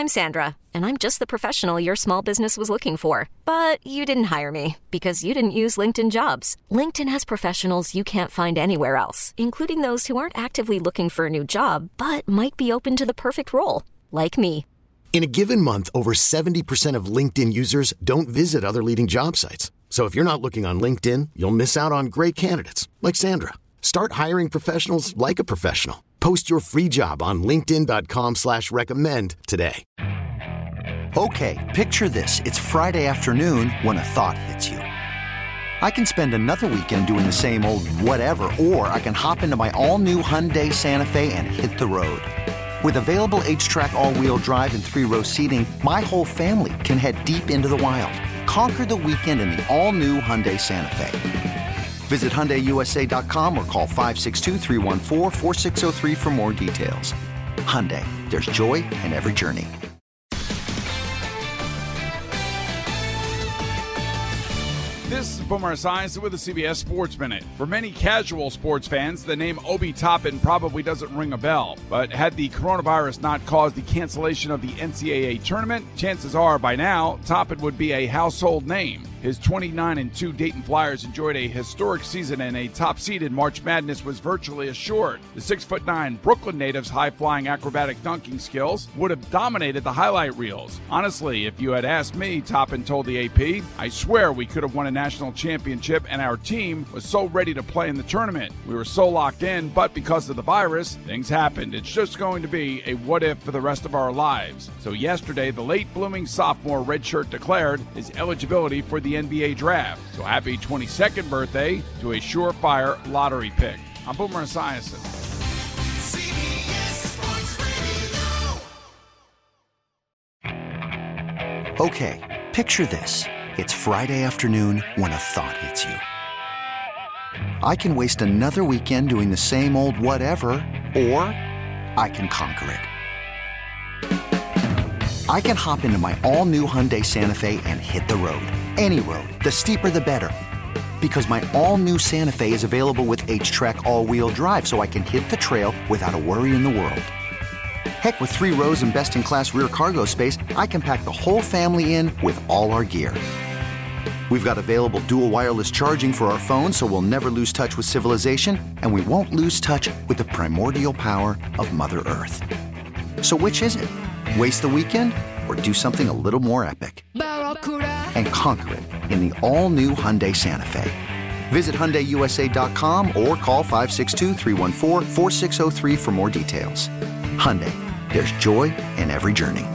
I'm Sandra, and I'm just the professional your small business was looking for. But you didn't hire me because you didn't use LinkedIn Jobs. LinkedIn has professionals you can't find anywhere else, including those who aren't actively looking for a new job, but might be open to the perfect role, like me. In a given month, over 70% of LinkedIn users don't visit other leading job sites. So if you're not looking on LinkedIn, you'll miss out on great candidates like Sandra. Start hiring professionals like a professional. Post your free job on linkedin.com/recommend today. Okay, picture this. It's Friday afternoon when a thought hits you. I can spend another weekend doing the same old whatever, or I can hop into my all-new Hyundai Santa Fe and hit the road. With available H-Track all-wheel drive and 3-row seating, my whole family can head deep into the wild. Conquer the weekend in the all-new Hyundai Santa Fe. Visit HyundaiUSA.com or call 562-314-4603 for more details. Hyundai, there's joy in every journey. This is Boomer Esiason with the CBS Sports Minute. For many casual sports fans, the name Obi Toppin probably doesn't ring a bell. But had the coronavirus not caused the cancellation of the NCAA tournament, chances are by now Toppin would be a household name. His 29-2 Dayton Flyers enjoyed a historic season, and a top seed in March Madness was virtually assured. The 6'9" Brooklyn native's high-flying acrobatic dunking skills would have dominated the highlight reels. Honestly, if you had asked me, Toppin told the AP, I swear we could have won a national championship, and our team was so ready to play in the tournament. We were so locked in, but because of the virus, things happened. It's just going to be a what-if for the rest of our lives. So yesterday, the late-blooming sophomore redshirt declared his eligibility for the NBA draft. So happy 22nd birthday to a surefire lottery pick. I'm Boomer Esiason. Okay, picture this. It's Friday afternoon when a thought hits you. I can waste another weekend doing the same old whatever, or I can conquer it. I can hop into my all-new Hyundai Santa Fe and hit the road. Any road. The steeper, the better. Because my all-new Santa Fe is available with H-Track all-wheel drive, so I can hit the trail without a worry in the world. Heck, with 3 rows and best-in-class rear cargo space, I can pack the whole family in with all our gear. We've got available dual wireless charging for our phones, so we'll never lose touch with civilization, and we won't lose touch with the primordial power of Mother Earth. So which is it? Waste the weekend or do something a little more epic? And conquer it in the all-new Hyundai Santa Fe. Visit HyundaiUSA.com or call 562-314-4603 for more details. Hyundai, there's joy in every journey.